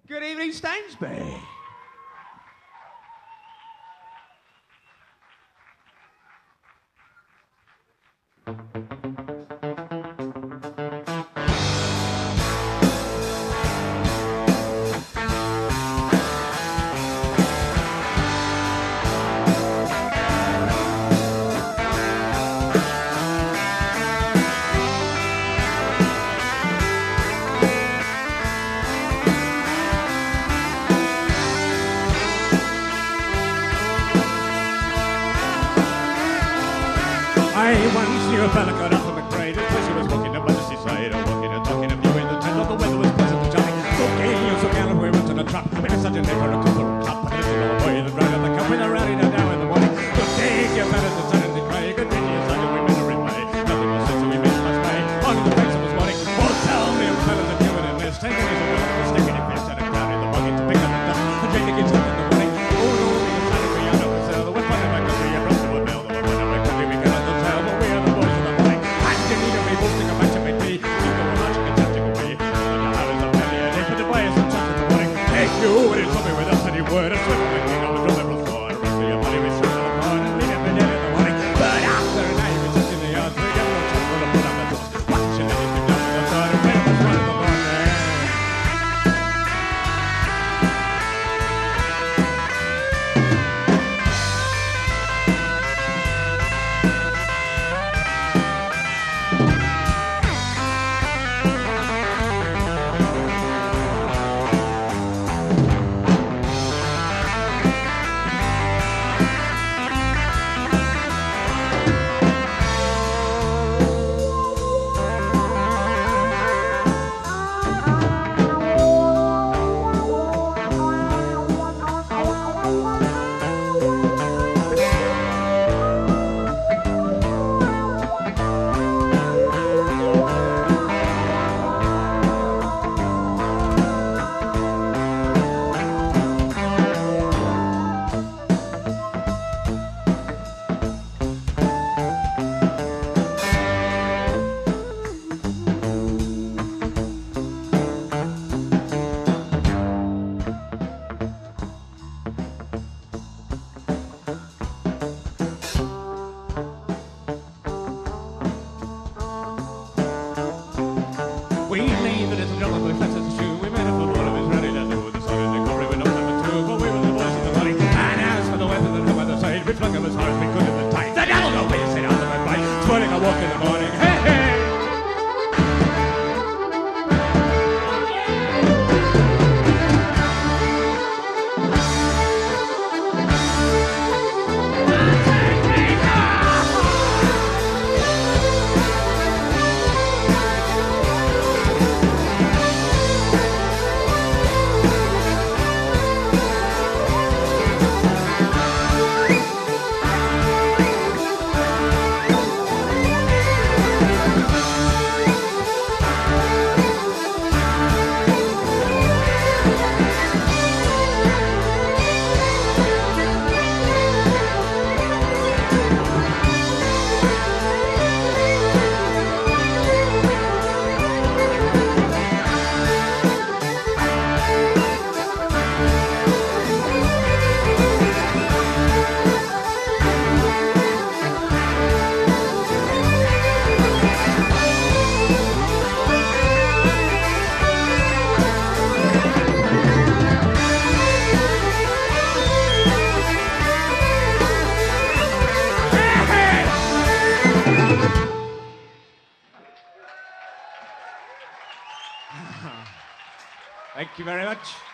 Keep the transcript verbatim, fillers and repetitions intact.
Good evening, Stainsby. I once knew a fella got up from a grade, as she was walking up by the seaside, or walking and talking of you in the tent, the weather was pleasant and jolly. So gay, you so gallant, we went to the trap, with a sudden day for a couple of top, and a little boy that ran at the cup with a rally down now in the morning. So gay, you better than suddenly cry, you could bring you suddenly we met a reply. Nothing was said, so we missed last night. On the face of his morning, oh, tell me, a fellas are doing in this, taking his will, and sticking his fist at a crowd in the buggy to pick up the dust, and drinking his up in the morning. Oh, no, we can suddenly be out of the cell, the west part of my country, and rest of the mail, the one part of my country, we cannot tell, but we are the boys of the morning. And you need to be boasting a match of my tea, you go a match and tempting away. The hours of many a day, put the bias and chuck in the morning. Take you, and it's something without any word, and swim like king on the drum every floor. Rest of your money, we swim on the pond, and leave him in the morning. But after a night, we just in the yard, we get a little chuck for the put on the toast. Watching anything down in the sun, and wait for one in the morning. We made the little jungle with fences to shoe. We made a football of his ready to do. The sun in the country with no number two, but we were the boys of the money. And as for the weather that come on the side, we flung him as hard as we could in the tide. The devil go away, sit out of my fight. Spoiling a walk in the morning. Hey, hey! Thank you very much.